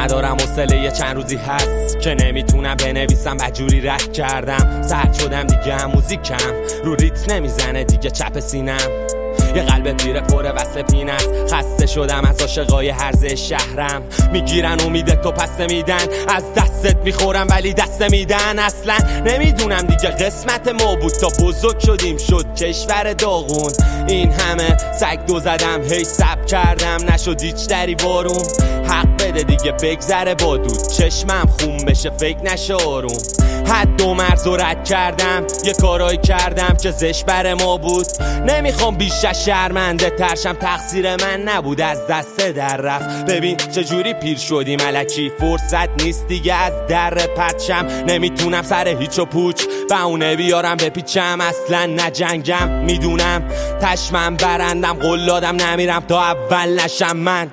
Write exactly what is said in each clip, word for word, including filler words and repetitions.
ندارم حوصله یه چند روزی هست که نمیتونم بنویسم بدجوری رد کردم. سرد شدم دیگه هم موزیکم رو ریت نمیزنه دیگه چپ سینم. یه قلب پیره پره وصل پین است. خسته شدم از عاشقای هرزه شهرم. میگیرن امید تو پس میدن، از دستت میخورم ولی دست میدن. اصلا نمیدونم دیگه قسمت ما بود تا بزرگ شدیم شد کشور داغون. این همه سگ دو زدم هی سب کردم نشد هیچ دری بارون. حق بده دیگه بگذره با دود چشمم خون بشه فکر نشه آروم. حد و مرز و رد کردم یه کارایی کردم که زشت بر ما بود. نمیخوام بیش از شرمنده ترشم، تقصیر من نبود از دست در رفت. ببین چجوری پیر شدیم الکی، فرصت نیست دیگه از در پرچم. نمیتونم سر هیچ و پوچ بهونه بیارم بپیچم، اصلا نجنگم. میدونم تشمم برندم قلادم نمیرم تا اول نشم. من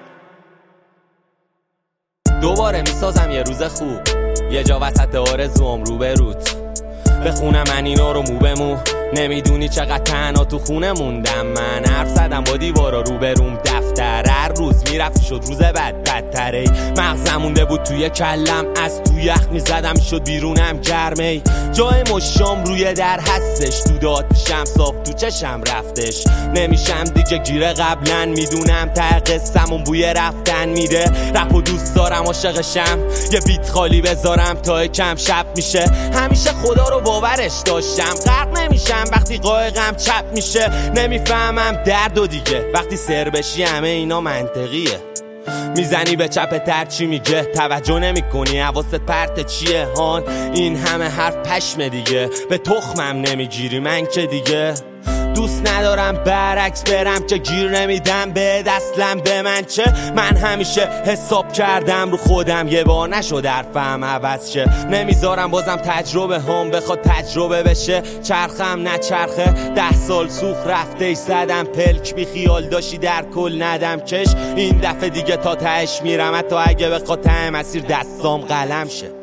دوباره میسازم یه روز خوب، یه جا وسط آرزوام رو به روت. بخونم من اینا رو مو به مو، نمیدونی چقدر تنها تو خونه موندم. من حرف زدم با دیوارا رو به روم دفتر، هر روز میرفت شد روز بد بدتره. مغزم مونده بود توی کلم، از تو یخ میزدم شد بیرونم گرمه. جای مشام روی در هستش، تو داد پیشم صاف تو چشم رفتش. نمیشم دیگه گیره قبلا، میدونم ته قصه‌مون بوی رفتن میده. رپو دوست دارم عاشقشم، یه بیت خالی بذارم تا کم شب میشه. همیشه خدا رو باورش داشتم، غرق نمیشم وقتی قایقم چپ میشه. نمیفهمم درد و دیگه وقتی سر بشی همه اینا منطقیه. میزنی به چپ تر چی میگه، توجه نمی کنی حواست پرت چیه هان. این همه حرف پشمه دیگه، به تخمم نمیگیری من که دیگه. دوست ندارم برعکس برم که گیر نمیدم به دستلم به من چه. من همیشه حساب کردم رو خودم، یه بار نشد حرفم عوض شه. نمیذارم بازم تجربه هم بخواد تجربه بشه. چرخم نچرخه ده سال سوخ رفته ای زدم پلک، بی خیال داشتی در کل ندم کش. این دفعه دیگه تا تهش میرم حتی اگه بخواد ته مسیر دستام قلم شه.